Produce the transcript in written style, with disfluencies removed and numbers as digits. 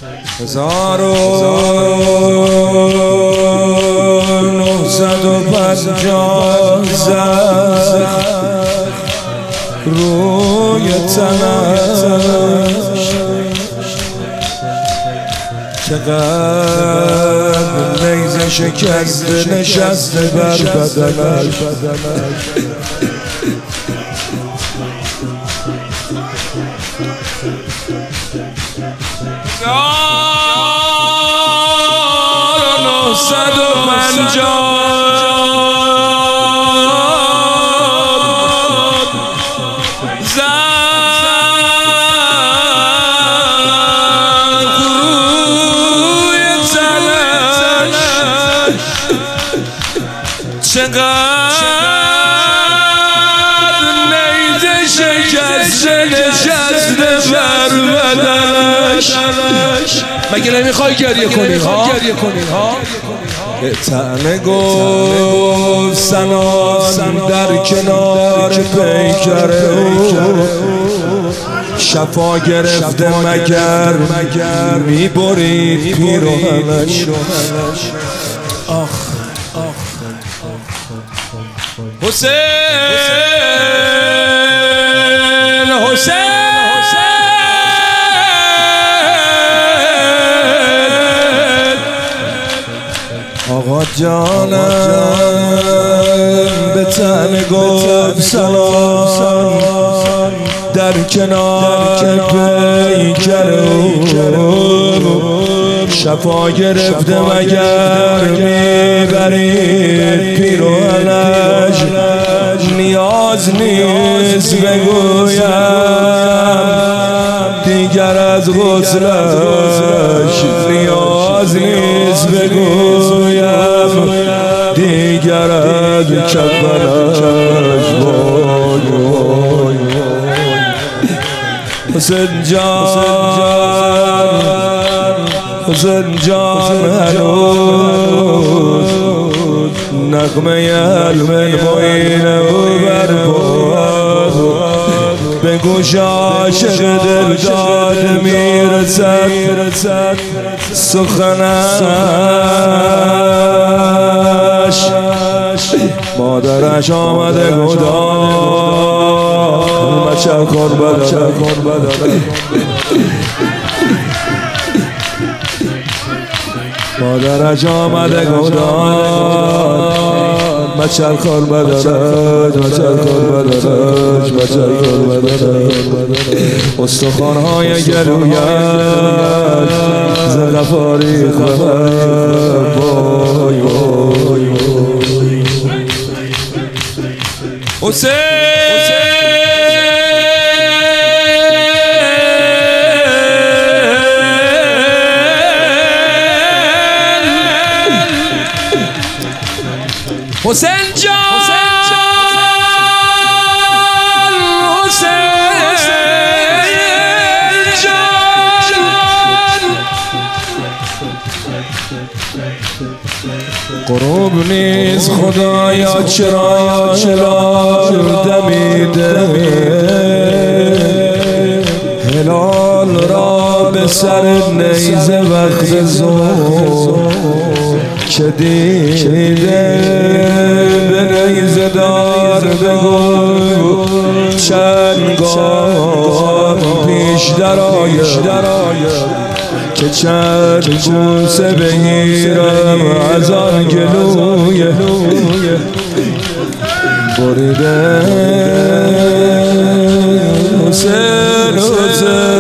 1950 روی تنش چقدر نیزه شکسته نشسته بر بدنش چقدر نیزه شکسته نشسته بر بدنش. مگه نمیخوای گریه کنی ها؟ طعنه گفت سنان در کنار پیکر او شفا گرفته مگر میبرید پیراهنش. حسین آقا جانم به تن گفت سلام در کنار پیکر او شفا گرفته مگر میبرید پیراهنش. نیاز نیست بگویم دیگر از غسلش، نیاز نیست بگویم دیگر از کفنش. حسین جان هنوز نغمه علم معین و برپاز به گوش عاشق دل داده میرسد سخنش. مادرش آمده گودان مچل کن بدانه مادرش آمده گودان مچل کن بدانش استخوان‌های گلویش ز غفاری خواهد. وای وای حسین جان غروب نیز خدایا چرا دمیده هلال را به سر نیزه وقت ظهر که دیده به نیزه دار بگو چند گام پیش درآید که چند بوسه بگیرم از آن گلوی بریده. حسین